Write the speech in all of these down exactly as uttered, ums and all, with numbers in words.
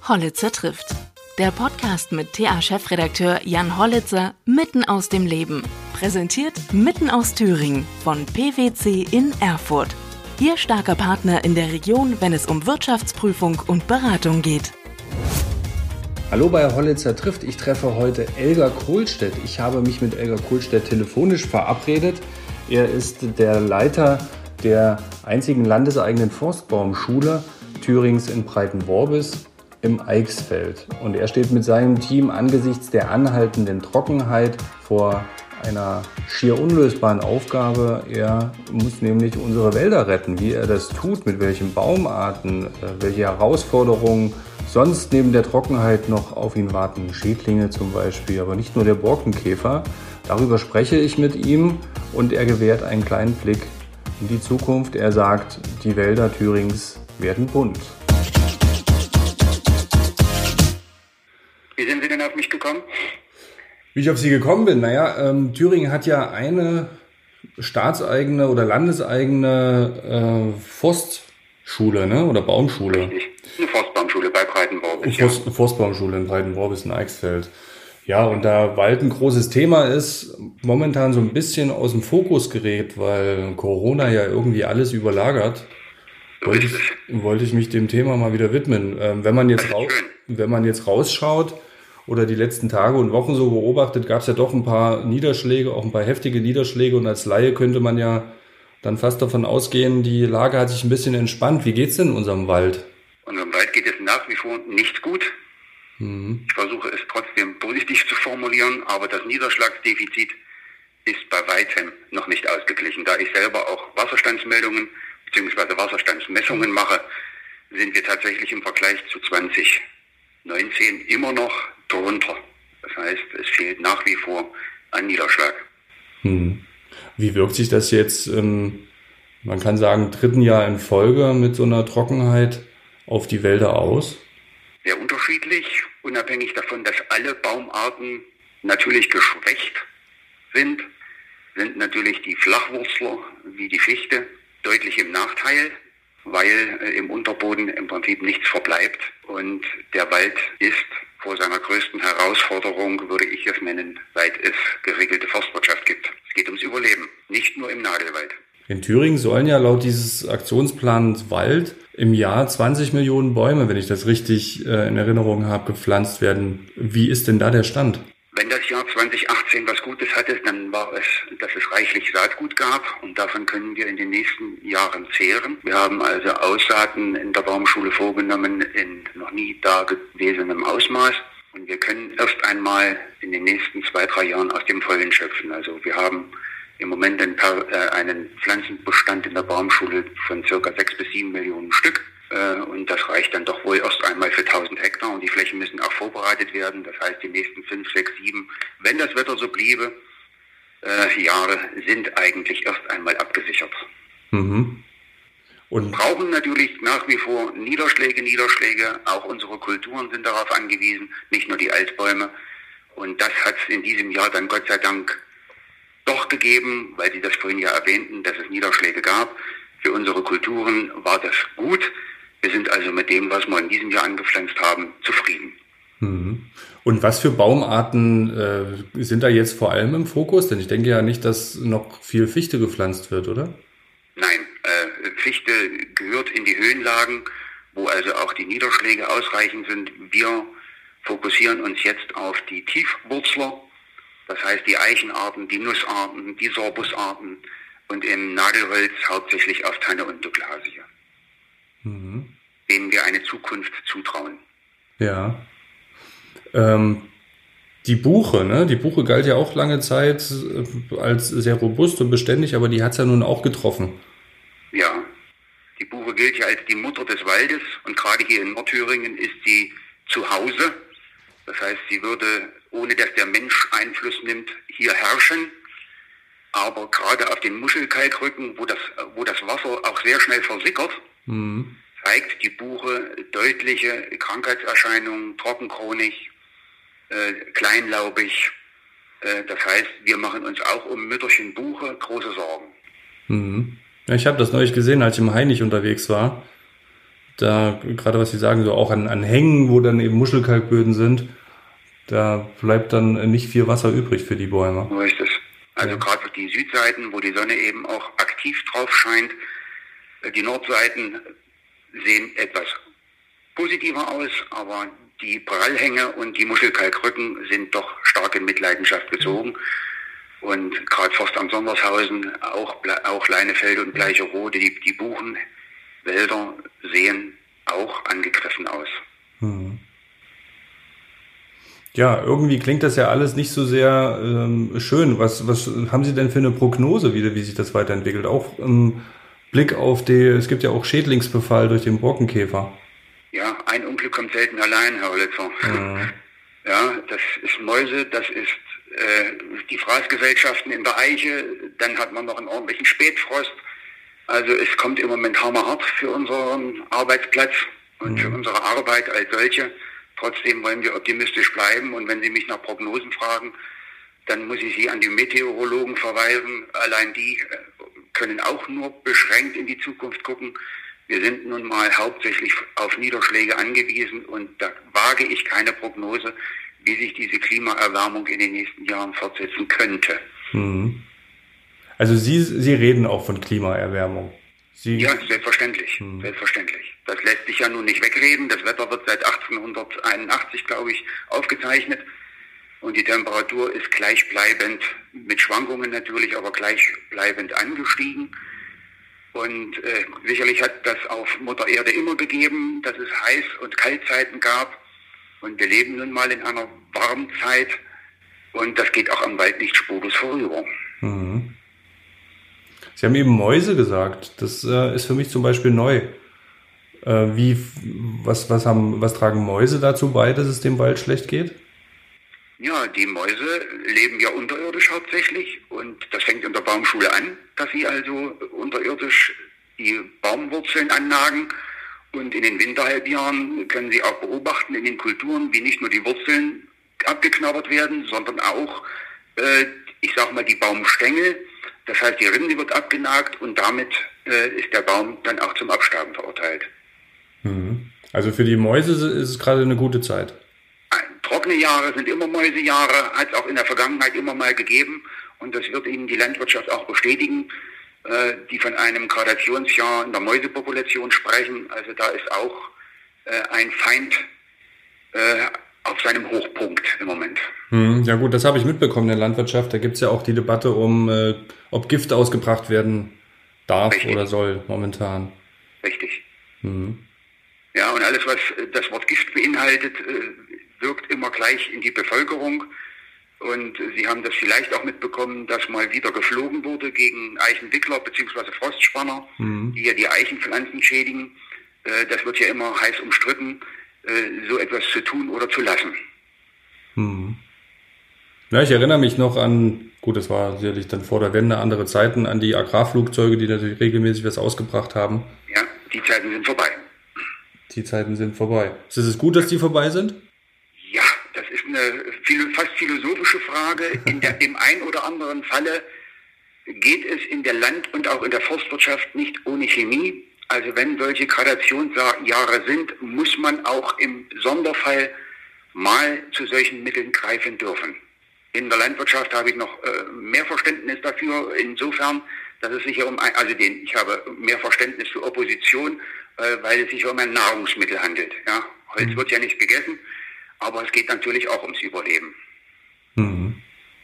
Hollitzer trifft. Der Podcast mit T A-Chefredakteur Jan Hollitzer mitten aus dem Leben. Präsentiert mitten aus Thüringen von P W C in Erfurt. Ihr starker Partner in der Region, wenn es um Wirtschaftsprüfung und Beratung geht. Hallo bei Hollitzer trifft. Ich treffe heute Elgar Kohlstedt. Ich habe mich mit Elgar Kohlstedt telefonisch verabredet. Er ist der Leiter der einzigen landeseigenen Forstbaumschule Thürings in Breitenworbis im Eichsfeld. Und er steht mit seinem Team angesichts der anhaltenden Trockenheit vor einer schier unlösbaren Aufgabe. Er muss nämlich unsere Wälder retten. Wie er das tut, mit welchen Baumarten, welche Herausforderungen sonst neben der Trockenheit noch auf ihn warten. Schädlinge zum Beispiel, aber nicht nur der Borkenkäfer. Darüber spreche ich mit ihm und er gewährt einen kleinen Blick in die Zukunft. Er sagt, die Wälder Thürings werden bunt. Wie sind Sie denn auf mich gekommen? Wie ich auf Sie gekommen bin? Naja, ähm, Thüringen hat ja eine staatseigene oder landeseigene äh, Forstschule, ne? Oder Baumschule. Richtig, eine Forstbaumschule bei Breitenworbis. Forst, ja. Forstbaumschule in Breitenworbis in Eichsfeld. Ja, und da Wald ein großes Thema ist, momentan so ein bisschen aus dem Fokus gerät, weil Corona ja irgendwie alles überlagert, So wollte ist ich, es. wollte ich mich dem Thema mal wieder widmen. Ähm, wenn man jetzt Das ist raus, schön. wenn man jetzt rausschaut oder die letzten Tage und Wochen so beobachtet, gab es ja doch ein paar Niederschläge, auch ein paar heftige Niederschläge. Und als Laie könnte man ja dann fast davon ausgehen, die Lage hat sich ein bisschen entspannt. Wie geht's denn in unserem Wald? Unserem Wald geht es nach wie vor nicht gut. Mhm. Ich versuche es trotzdem positiv zu formulieren, aber das Niederschlagsdefizit ist bei weitem noch nicht ausgeglichen. Da ich selber auch Wasserstandsmeldungen bzw. Wasserstandsmessungen mache, sind wir tatsächlich im Vergleich zu zwanzig neunzehn immer noch drunter. Das heißt, es fehlt nach wie vor an Niederschlag. Mhm. Wie wirkt sich das jetzt, ähm, man kann sagen, dritten Jahr in Folge mit so einer Trockenheit auf die Wälder aus? Sehr unterschiedlich, unabhängig davon, dass alle Baumarten natürlich geschwächt sind, sind natürlich die Flachwurzler wie die Fichte deutlich im Nachteil, weil äh, im Unterboden im Prinzip nichts verbleibt und der Wald ist vor seiner größten Herausforderung, würde ich es nennen, seit es geregelte Forstwirtschaft gibt. Es geht ums Überleben, nicht nur im Nadelwald. In Thüringen sollen ja laut dieses Aktionsplans Wald im Jahr zwanzig Millionen Bäume, wenn ich das richtig äh, in Erinnerung habe, gepflanzt werden. Wie ist denn da der Stand? Wenn das Jahr zwanzig achtzehn was Gutes hatte, dann war es, dass es reichlich Saatgut gab und davon können wir in den nächsten Jahren zehren. Wir haben also Aussaaten in der Baumschule vorgenommen in noch nie dagewesenem Ausmaß und wir können erst einmal in den nächsten zwei, drei Jahren aus dem Vollen schöpfen. Also wir haben im Moment einen, äh, einen Pflanzenbestand in der Baumschule von circa sechs bis sieben Millionen Stück. Und das reicht dann doch wohl erst einmal für tausend Hektar und die Flächen müssen auch vorbereitet werden. Das heißt, die nächsten fünf, sechs, sieben, wenn das Wetter so bliebe, äh, Jahre sind eigentlich erst einmal abgesichert. Mhm. Und Wir brauchen natürlich nach wie vor Niederschläge, Niederschläge. Auch unsere Kulturen sind darauf angewiesen, nicht nur die Altbäume. Und das hat es in diesem Jahr dann Gott sei Dank doch gegeben, weil Sie das vorhin ja erwähnten, dass es Niederschläge gab. Für unsere Kulturen war das gut. Wir sind also mit dem, was wir in diesem Jahr angepflanzt haben, zufrieden. Mhm. Und was für Baumarten äh, sind da jetzt vor allem im Fokus? Denn ich denke ja nicht, dass noch viel Fichte gepflanzt wird, oder? Nein, äh, Fichte gehört in die Höhenlagen, wo also auch die Niederschläge ausreichend sind. Wir fokussieren uns jetzt auf die Tiefwurzler, das heißt die Eichenarten, die Nussarten, die Sorbusarten und im Nadelholz hauptsächlich auf Tanne und Douglasie. Mhm. Denen wir eine Zukunft zutrauen. Ja. Ähm, die Buche, ne? Die Buche galt ja auch lange Zeit äh, als sehr robust und beständig, aber die hat es ja nun auch getroffen. Ja, die Buche gilt ja als die Mutter des Waldes und gerade hier in Nordthüringen ist sie zu Hause. Das heißt, sie würde, ohne dass der Mensch Einfluss nimmt, hier herrschen. Aber gerade auf den Muschelkalkrücken, wo das, wo das Wasser auch sehr schnell versickert, Mhm. zeigt die Buche deutliche Krankheitserscheinungen, trockenchronig, äh, kleinlaubig. Äh, das heißt, wir machen uns auch um Mütterchen Buche große Sorgen. Mhm. Ja, ich habe das neulich gesehen, als ich im Hainich unterwegs war. da, gerade was Sie sagen, so auch an, an Hängen, wo dann eben Muschelkalkböden sind, da bleibt dann nicht viel Wasser übrig für die Bäume. So ist es. Also ja. Gerade die Südseiten, wo die Sonne eben auch aktiv drauf scheint, die Nordseiten sehen etwas positiver aus, aber die Prallhänge und die Muschelkalkrücken sind doch stark in Mitleidenschaft gezogen. Und gerade Forstamt Sondershausen, auch, auch Leinefelde und Bleicherode, die, die Buchenwälder sehen auch angegriffen aus. Hm. Ja, irgendwie klingt das ja alles nicht so sehr ähm, schön. Was, was haben Sie denn für eine Prognose wieder, wie sich das weiterentwickelt? Auch im Blick auf die, es gibt ja auch Schädlingsbefall durch den Borkenkäfer. Ja, ein Unglück kommt selten allein, Herr Hollitzer. Ja. Ja, das ist Mäuse, das ist äh, die Fraßgesellschaften in der Eiche, dann hat man noch einen ordentlichen Spätfrost. Also es kommt im Moment hammerhart für unseren Arbeitsplatz und mhm. für unsere Arbeit als solche. Trotzdem wollen wir optimistisch bleiben und wenn Sie mich nach Prognosen fragen, dann muss ich Sie an die Meteorologen verweisen. Allein die können auch nur beschränkt in die Zukunft gucken. Wir sind nun mal hauptsächlich auf Niederschläge angewiesen und da wage ich keine Prognose, wie sich diese Klimaerwärmung in den nächsten Jahren fortsetzen könnte. Mhm. Also Sie, Sie reden auch von Klimaerwärmung? Sie ja, selbstverständlich, hm. selbstverständlich. Das lässt sich ja nun nicht wegreden. Das Wetter wird seit achtzehnhunderteinundachtzig, glaube ich, aufgezeichnet. Und die Temperatur ist gleichbleibend, mit Schwankungen natürlich, aber gleichbleibend angestiegen. Und äh, sicherlich hat das auf Mutter Erde immer gegeben, dass es Heiß- und Kaltzeiten gab. Und wir leben nun mal in einer Warmzeit. Und das geht auch am Wald nicht spurlos vorüber. Mhm. Sie haben eben Mäuse gesagt. Das äh, ist für mich zum Beispiel neu. Äh, wie, was, was, haben, was tragen Mäuse dazu bei, dass es dem Wald schlecht geht? Ja, die Mäuse leben ja unterirdisch hauptsächlich. Und das fängt in der Baumschule an, dass sie also unterirdisch die Baumwurzeln annagen. Und in den Winterhalbjahren können Sie auch beobachten in den Kulturen, wie nicht nur die Wurzeln abgeknabbert werden, sondern auch, äh, ich sag mal, die Baumstängel. Das heißt, die Rinde wird abgenagt und damit äh, ist der Baum dann auch zum Absterben verurteilt. Also für die Mäuse ist es gerade eine gute Zeit. Trockene Jahre sind immer Mäusejahre, hat es auch in der Vergangenheit immer mal gegeben und das wird Ihnen die Landwirtschaft auch bestätigen, äh, die von einem Gradationsjahr in der Mäusepopulation sprechen. Also da ist auch äh, ein Feind äh, auf seinem Hochpunkt im Moment. Hm, ja gut, das habe ich mitbekommen in der Landwirtschaft. Da gibt es ja auch die Debatte um, äh, ob Gift ausgebracht werden darf Richtig. Oder soll momentan. Richtig. Hm. Ja, und alles, was das Wort Gift beinhaltet, wirkt immer gleich in die Bevölkerung. Und Sie haben das vielleicht auch mitbekommen, dass mal wieder geflogen wurde gegen Eichenwickler bzw. Frostspanner, mhm. die ja die Eichenpflanzen schädigen. Das wird ja immer heiß umstritten, so etwas zu tun oder zu lassen. Mhm. Ja, ich erinnere mich noch an, gut, das war sicherlich dann vor der Wende, andere Zeiten, an die Agrarflugzeuge, die natürlich regelmäßig was ausgebracht haben. Ja, die Zeiten sind vorbei. Die Zeiten sind vorbei. Ist es gut, dass die vorbei sind? Ja, das ist eine fast philosophische Frage. In der, im einen oder anderen Falle geht es in der Land- und auch in der Forstwirtschaft nicht ohne Chemie. Also wenn solche Gradationsjahre sind, muss man auch im Sonderfall mal zu solchen Mitteln greifen dürfen. In der Landwirtschaft habe ich noch äh, mehr Verständnis dafür, insofern, dass es sich ja um, ein, also den, ich habe mehr Verständnis für Opposition, äh, weil es sich um ein Nahrungsmittel handelt. Ja? Holz mhm. wird ja nicht gegessen, aber es geht natürlich auch ums Überleben. Mhm.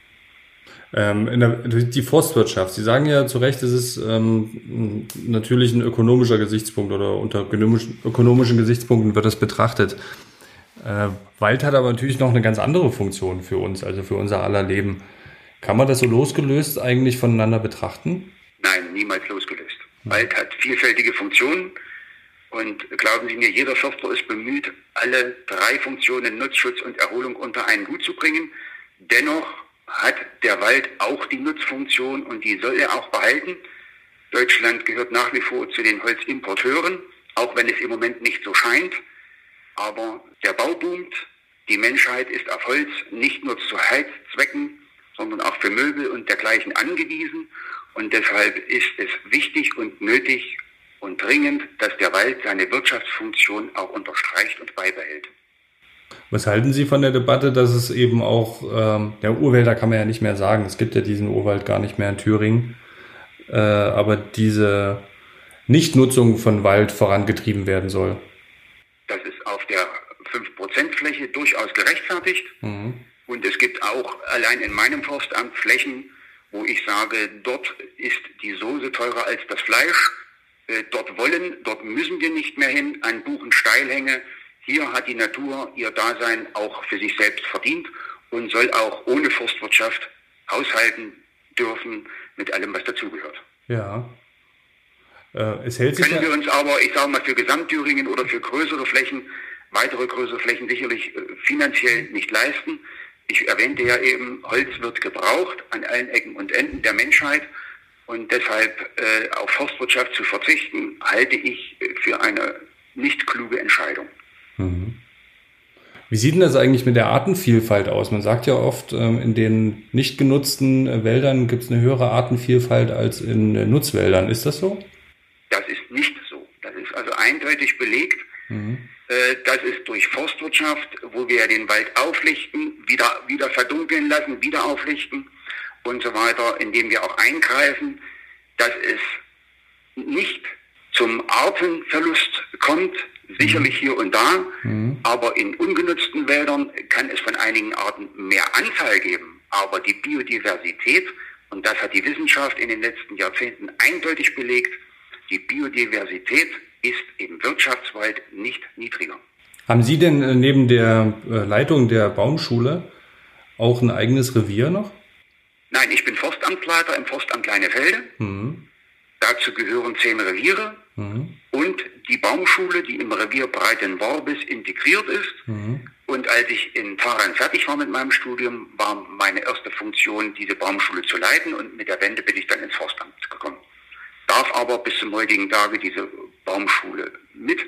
Ähm, in der, die Forstwirtschaft, Sie sagen ja zu Recht, es ist ähm, natürlich ein ökonomischer Gesichtspunkt oder unter ökonomischen Gesichtspunkten wird das betrachtet. Äh, Wald hat aber natürlich noch eine ganz andere Funktion für uns, also für unser aller Leben. Kann man das so losgelöst eigentlich voneinander betrachten? Nein, niemals losgelöst. Hm. Wald hat vielfältige Funktionen und glauben Sie mir, jeder Förster ist bemüht, alle drei Funktionen Nutzschutz und Erholung unter einen Hut zu bringen. Dennoch hat der Wald auch die Nutzfunktion und die soll er auch behalten. Deutschland gehört nach wie vor zu den Holzimporteuren, auch wenn es im Moment nicht so scheint. Aber der Bau boomt, die Menschheit ist auf Holz nicht nur zu Heizzwecken, sondern auch für Möbel und dergleichen angewiesen. Und deshalb ist es wichtig und nötig, und dringend, dass der Wald seine Wirtschaftsfunktion auch unterstreicht und beibehält. Was halten Sie von der Debatte, dass es eben auch, ähm, der Urwälder kann man ja nicht mehr sagen, es gibt ja diesen Urwald gar nicht mehr in Thüringen, äh, aber diese Nichtnutzung von Wald vorangetrieben werden soll? Das ist auf der fünf Prozent Fläche durchaus gerechtfertigt. Mhm. Und es gibt auch allein in meinem Forstamt Flächen, wo ich sage, dort ist die Soße teurer als das Fleisch. Äh, dort wollen, dort müssen wir nicht mehr hin, an Buchensteilhänge. Hier hat die Natur ihr Dasein auch für sich selbst verdient und soll auch ohne Forstwirtschaft haushalten dürfen mit allem, was dazugehört. Ja. Äh, es hält sich Können ja wir uns aber, ich sage mal, für Gesamtthüringen oder für größere Flächen, weitere größere Flächen sicherlich äh, finanziell nicht leisten. Ich erwähnte ja eben, Holz wird gebraucht an allen Ecken und Enden der Menschheit. Und deshalb äh, auf Forstwirtschaft zu verzichten, halte ich äh, für eine nicht kluge Entscheidung. Mhm. Wie sieht denn das eigentlich mit der Artenvielfalt aus? Man sagt ja oft, ähm, in den nicht genutzten äh, Wäldern gibt es eine höhere Artenvielfalt als in äh, Nutzwäldern. Ist das so? Das ist nicht so. Das ist also eindeutig belegt. Mhm. Äh, das ist durch Forstwirtschaft, wo wir den Wald auflichten, wieder, wieder verdunkeln lassen, wieder auflichten und so weiter, indem wir auch eingreifen, dass es nicht zum Artenverlust kommt, sicherlich hier und da, mhm. aber in ungenutzten Wäldern kann es von einigen Arten mehr Anzahl geben, aber die Biodiversität, und das hat die Wissenschaft in den letzten Jahrzehnten eindeutig belegt, die Biodiversität ist im Wirtschaftswald nicht niedriger. Haben Sie denn neben der Leitung der Baumschule auch ein eigenes Revier noch? Nein, ich bin Forstamtleiter im Forstamt Leinefelde. Mhm. Dazu gehören zehn Reviere mhm. und die Baumschule, die im Revier Breitenworbis integriert ist. Mhm. Und als ich in Tharan fertig war mit meinem Studium, war meine erste Funktion, diese Baumschule zu leiten, und mit der Wende bin ich dann ins Forstamt gekommen. Darf aber bis zum heutigen Tage diese Baumschule mit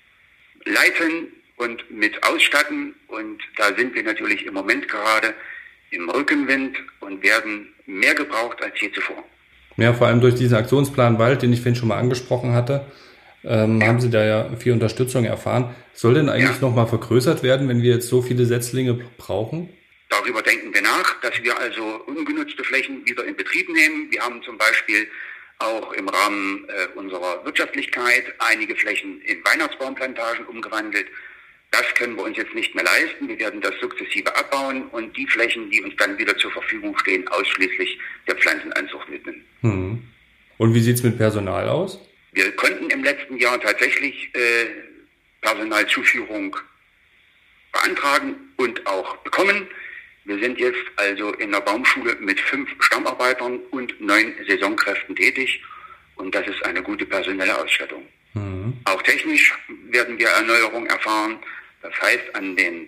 leiten und mit ausstatten. Und da sind wir natürlich im Moment gerade im Rückenwind und werden mehr gebraucht als je zuvor. Ja, vor allem durch diesen Aktionsplan Wald, den ich vorhin schon mal angesprochen hatte, ähm, ja. haben Sie da ja viel Unterstützung erfahren. Soll denn eigentlich ja. nochmal vergrößert werden, wenn wir jetzt so viele Setzlinge brauchen? Darüber denken wir nach, dass wir also ungenutzte Flächen wieder in Betrieb nehmen. Wir haben zum Beispiel auch im Rahmen äh, unserer Wirtschaftlichkeit einige Flächen in Weihnachtsbaumplantagen umgewandelt. Das können wir uns jetzt nicht mehr leisten. Wir werden das sukzessive abbauen und die Flächen, die uns dann wieder zur Verfügung stehen, ausschließlich der Pflanzenanzucht widmen. Hm. Und wie sieht's mit Personal aus? Wir konnten im letzten Jahr tatsächlich äh, Personalzuführung beantragen und auch bekommen. Wir sind jetzt also in der Baumschule mit fünf Stammarbeitern und neun Saisonkräften tätig, und das ist eine gute personelle Ausstattung. Mhm. Auch technisch werden wir Erneuerung erfahren. Das heißt, an den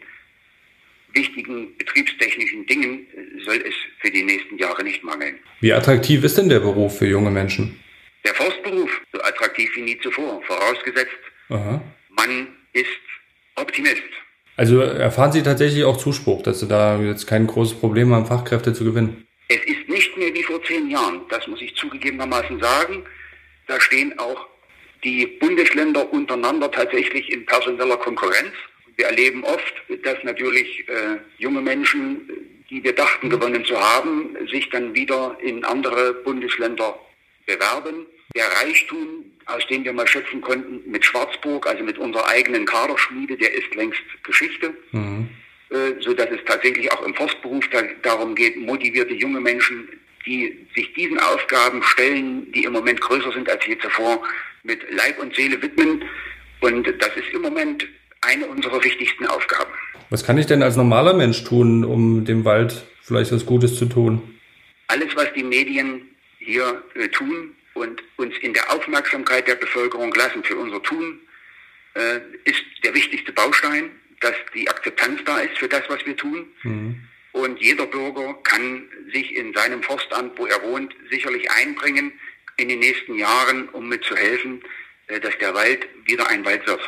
wichtigen betriebstechnischen Dingen soll es für die nächsten Jahre nicht mangeln. Wie attraktiv ist denn der Beruf für junge Menschen? Der Forstberuf, so attraktiv wie nie zuvor, vorausgesetzt, Aha. man ist Optimist. Also erfahren Sie tatsächlich auch Zuspruch, dass Sie da jetzt kein großes Problem haben, Fachkräfte zu gewinnen? Es ist nicht mehr wie vor zehn Jahren, das muss ich zugegebenermaßen sagen. Da stehen auch die Bundesländer untereinander tatsächlich in personeller Konkurrenz. Wir erleben oft, dass natürlich äh, junge Menschen, die wir dachten gewonnen zu haben, sich dann wieder in andere Bundesländer bewerben. Der Reichtum, aus dem wir mal schöpfen konnten mit Schwarzburg, also mit unserer eigenen Kaderschmiede, der ist längst Geschichte. Mhm. Äh, sodass es tatsächlich auch im Forstberuf da, darum geht, motivierte junge Menschen, die sich diesen Aufgaben stellen, die im Moment größer sind als je zuvor, mit Leib und Seele widmen. Und das ist im Moment eine unserer wichtigsten Aufgaben. Was kann ich denn als normaler Mensch tun, um dem Wald vielleicht was Gutes zu tun? Alles, was die Medien hier äh, tun und uns in der Aufmerksamkeit der Bevölkerung lassen für unser Tun, äh, ist der wichtigste Baustein, dass die Akzeptanz da ist für das, was wir tun. Mhm. Und jeder Bürger kann sich in seinem Forstamt, wo er wohnt, sicherlich einbringen in den nächsten Jahren, um mitzuhelfen, dass der Wald wieder ein Wald wird.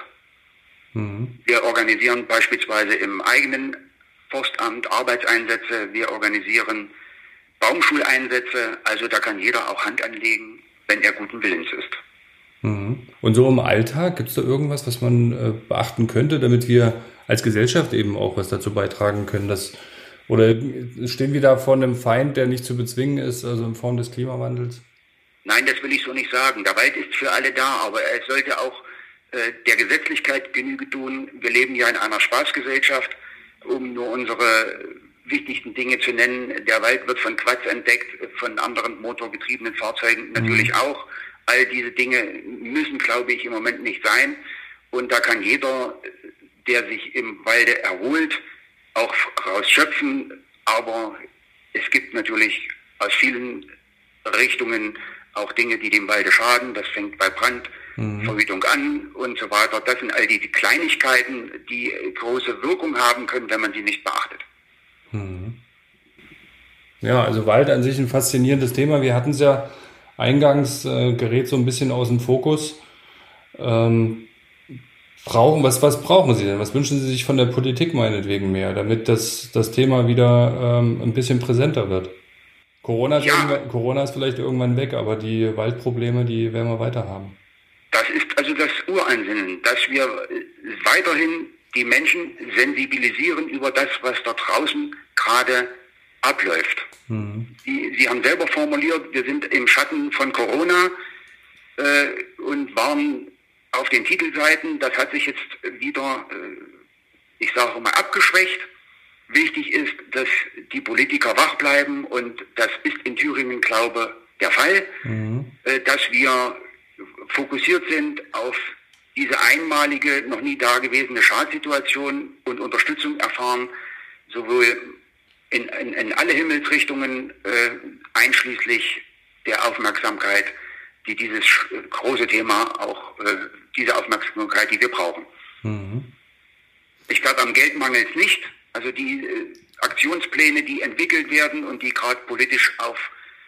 Mhm. Wir organisieren beispielsweise im eigenen Forstamt Arbeitseinsätze, wir organisieren Baumschuleinsätze, also da kann jeder auch Hand anlegen, wenn er guten Willens ist. Mhm. Und so im Alltag, gibt es da irgendwas, was man äh, beachten könnte, damit wir als Gesellschaft eben auch was dazu beitragen können, dass, oder stehen wir da vor einem Feind, der nicht zu bezwingen ist, also in Form des Klimawandels? Nein, das will ich so nicht sagen. Der Wald ist für alle da, aber es sollte auch äh, der Gesetzlichkeit Genüge tun. Wir leben ja in einer Spaßgesellschaft, um nur unsere wichtigsten Dinge zu nennen. Der Wald wird von Quads entdeckt, von anderen motorgetriebenen Fahrzeugen natürlich mhm. auch. All diese Dinge müssen, glaube ich, im Moment nicht sein. Und da kann jeder, der sich im Walde erholt, auch rausschöpfen. Aber es gibt natürlich aus vielen Richtungen auch Dinge, die dem Walde schaden. Das fängt bei Brandverhütung mhm. an und so weiter. Das sind all die, die Kleinigkeiten, die große Wirkung haben können, wenn man sie nicht beachtet. Mhm. Ja, also Wald an sich ein faszinierendes Thema. Wir hatten es ja eingangs, äh, gerät so ein bisschen aus dem Fokus. Ähm, brauchen, was, was brauchen Sie denn? Was wünschen Sie sich von der Politik meinetwegen mehr, damit das, das Thema wieder ähm, ein bisschen präsenter wird? Corona ist, ja. Corona ist vielleicht irgendwann weg, aber die Waldprobleme, die werden wir weiter haben. Das ist also das Uransinnen, dass wir weiterhin die Menschen sensibilisieren über das, was da draußen gerade abläuft. Mhm. Die, Sie haben selber formuliert, wir sind im Schatten von Corona äh, und waren auf den Titelseiten. Das hat sich jetzt wieder, äh, ich sage mal, abgeschwächt. Wichtig ist, dass die Politiker wach bleiben und das ist in Thüringen, glaube ich, der Fall, mhm. äh, dass wir fokussiert sind auf diese einmalige, noch nie dagewesene Schadsituation und Unterstützung erfahren, sowohl in, in, in alle Himmelsrichtungen, äh, einschließlich der Aufmerksamkeit, die dieses große Thema auch, äh, diese Aufmerksamkeit, die wir brauchen. Mhm. Ich glaube, am Geld mangelt es nicht. Also die äh, Aktionspläne, die entwickelt werden und die gerade politisch auf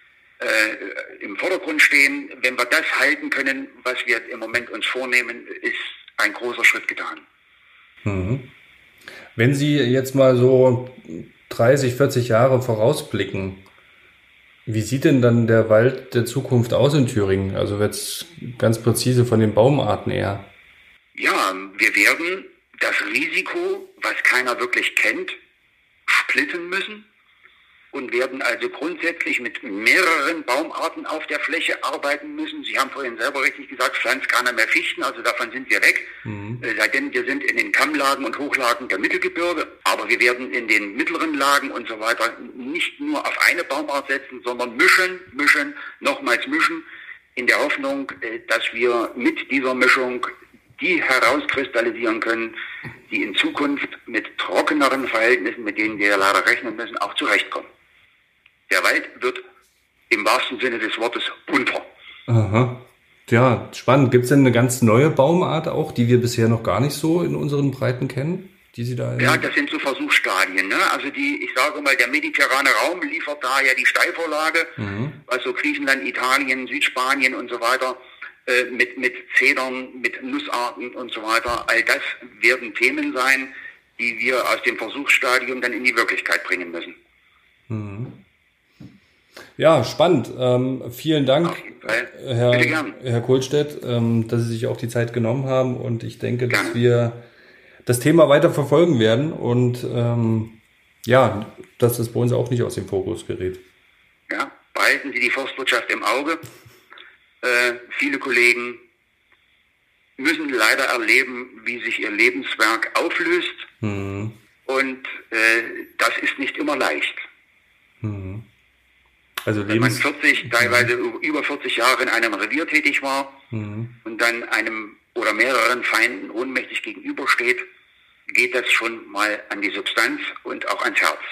äh, im Vordergrund stehen, wenn wir das halten können, was wir im Moment uns vornehmen, ist ein großer Schritt getan. Mhm. Wenn Sie jetzt mal so dreißig, vierzig Jahre vorausblicken, wie sieht denn dann der Wald der Zukunft aus in Thüringen? Also jetzt ganz präzise von den Baumarten eher. Ja, wir werden das Risiko, was keiner wirklich kennt, splitten müssen und werden also grundsätzlich mit mehreren Baumarten auf der Fläche arbeiten müssen. Sie haben vorhin selber richtig gesagt, pflanzt keiner mehr Fichten, also davon sind wir weg. Mhm. Seitdem wir sind in den Kammlagen und Hochlagen der Mittelgebirge, aber wir werden in den mittleren Lagen und so weiter nicht nur auf eine Baumart setzen, sondern mischen, mischen, nochmals mischen, in der Hoffnung, dass wir mit dieser Mischung die herauskristallisieren können, die in Zukunft mit trockeneren Verhältnissen, mit denen wir leider rechnen müssen, auch zurechtkommen. Der Wald wird im wahrsten Sinne des Wortes bunter. Aha. Ja, spannend. Gibt es denn eine ganz neue Baumart auch, die wir bisher noch gar nicht so in unseren Breiten kennen? Die Sie da ja, das sind so Versuchsstadien. Ne? Also die, ich sage mal, der mediterrane Raum liefert da ja die Steilvorlage, mhm. also Griechenland, Italien, Südspanien und so weiter, äh, mit, mit Zedern, mit Nussarten und so weiter. All das werden Themen sein, die wir aus dem Versuchsstadium dann in die Wirklichkeit bringen müssen. Mhm. Ja, spannend. Ähm, vielen Dank, Herr, Herr Kohlstedt, ähm, dass Sie sich auch die Zeit genommen haben. Und ich denke, dass wir das Thema weiter verfolgen werden und ähm, ja, dass es bei uns auch nicht aus dem Fokus gerät. Ja, behalten Sie die Forstwirtschaft im Auge. Äh, viele Kollegen müssen leider erleben, wie sich ihr Lebenswerk auflöst. Mhm. Und äh, das ist nicht immer leicht. Mhm. Also wenn man vierzig, teilweise über vierzig Jahre in einem Revier tätig war mhm. und dann einem oder mehreren Feinden ohnmächtig gegenübersteht, geht das schon mal an die Substanz und auch ans Herz.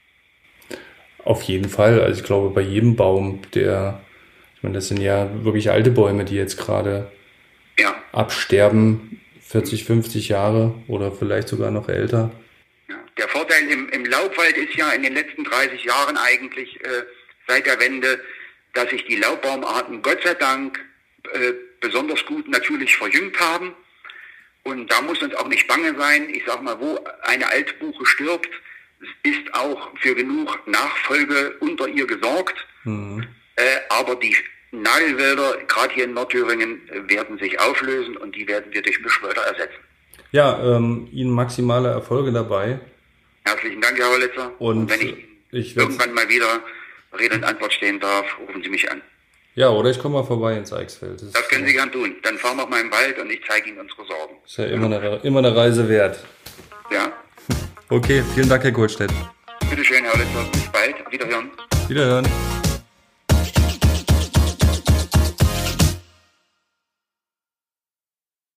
Auf jeden Fall. Also ich glaube, bei jedem Baum, der, ich meine, das sind ja wirklich alte Bäume, die jetzt gerade ja. absterben, vierzig, fünfzig Jahre oder vielleicht sogar noch älter. Ja. Der Vorteil im, im Laubwald ist ja in den letzten dreißig Jahren eigentlich äh, seit der Wende, dass sich die Laubbaumarten Gott sei Dank äh, besonders gut natürlich verjüngt haben. Und da muss uns auch nicht bange sein. Ich sag mal, wo eine Altbuche stirbt, ist auch für genug Nachfolge unter ihr gesorgt. Mhm. Äh, aber die Nadelwälder, gerade hier in Nordthüringen, werden sich auflösen und die werden wir durch Mischwälder ersetzen. Ja, ähm, Ihnen maximale Erfolge dabei. Herzlichen Dank, Herr Hollitzer. Und, und wenn ich, ich irgendwann mal wieder Rede und Antwort stehen darf, rufen Sie mich an. Ja, oder ich komme mal vorbei ins Eichsfeld. Das, das können Sie gern tun. Dann fahren wir mal im Wald und ich zeige Ihnen unsere Sorgen. Ist ja immer eine, immer eine Reise wert. Ja. Okay, vielen Dank, Herr Kohlstedt. Bitte schön, Herr Hollitzer. Bis bald. Auf Wiederhören. Wiederhören.